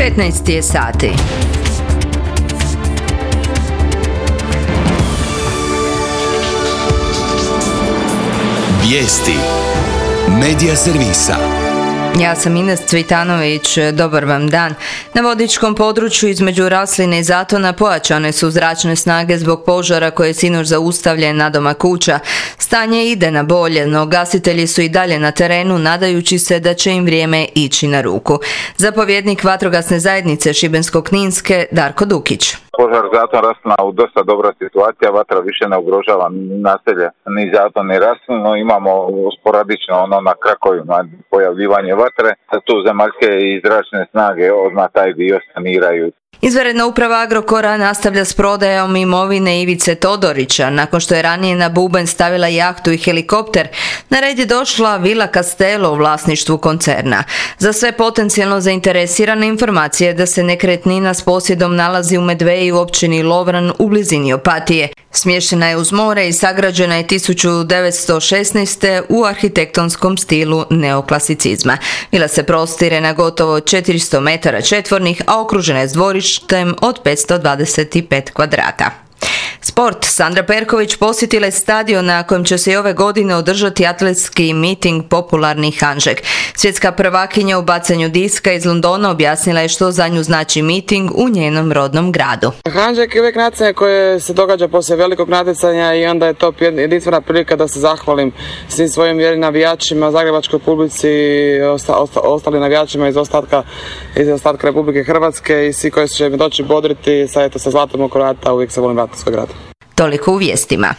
15 je sati. Vijesti Medija servisa. Ja sam Ines Cvitanović, dobar vam dan. Na vodičkom području između Rasline i Zatona pojačane su zračne snage zbog požara koje je sinoć zaustavljen nadomak kuća. Stanje ide na bolje, no gasitelji su i dalje na terenu nadajući se da će im vrijeme ići na ruku. Zapovjednik vatrogasne zajednice Šibensko-kninske Darko Dukić. Požar Zaton Raslina u dosta dobra situacija, vatra više ne ugrožava naselje, ni Zaton ni Raslinu, imamo sporadično na krakovima pojavljivanje vatre, tu zemaljske i zračne snage odmah taj dio saniraju. Izvanredna uprava Agrokora nastavlja s prodajom imovine Ivice Todorića. Nakon što je ranije na bubanj stavila jahtu i helikopter, na red je došla Vila Castello u vlasništvu koncerna. Za sve potencijalno zainteresirane informacije da se nekretnina s posjedom nalazi u Medveji u općini Lovran u blizini Opatije. Smještena je uz more i sagrađena je 1916. u arhitektonskom stilu neoklasicizma. Vila se prostire na gotovo 400 metara četvornih, a okružena je s dvorištem od 525 kvadrata. Sport. Sandra Perković posjetila je stadion na kojem će se i ove godine održati atletski miting popularni Hanžek. Svjetska prvakinja u bacanju diska iz Londona objasnila je što za nju znači miting u njenom rodnom gradu. Hanžek je uvijek natjecanje koje se događa poslije velikog natjecanja i onda je to jedinstvena prilika da se zahvalim svim svojim vjernim navijačima, zagrebačkoj publici, ostalim navijačima iz ostatka Republike Hrvatske i svi koji će mi doći bodriti sa zlatom oko vrata, uvijek se volim vratiti svoj grad. Toliko u vijestima.